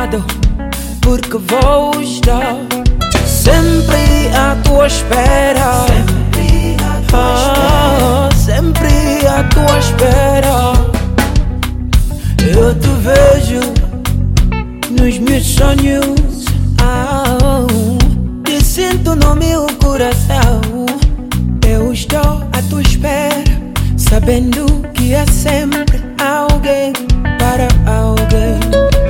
lado, porque vou estar sempre à tua espera. Sempre à tua espera. Eu te vejo nos meus sonhos, te sinto no meu coração. Eu estou à tua espera, sabendo que há sempre alguém para alguém.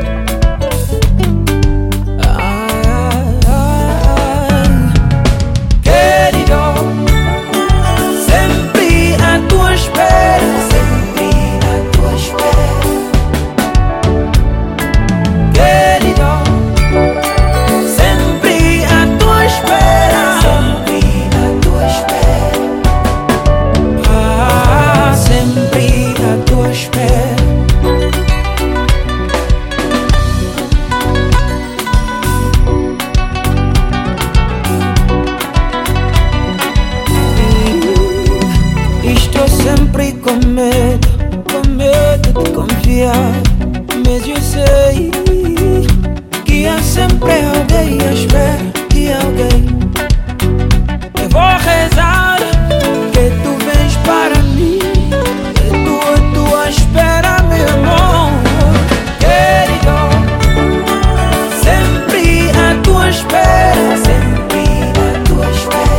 Sempre com medo de confiar, mas eu sei que há sempre alguém à espera de alguém. Eu vou rezar que tu vens para mim, que tu à tua espera, meu amor. Querido, sempre à tua espera, sempre à tua espera.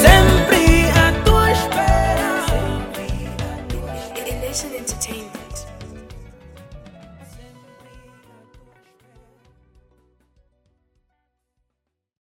Entertainment.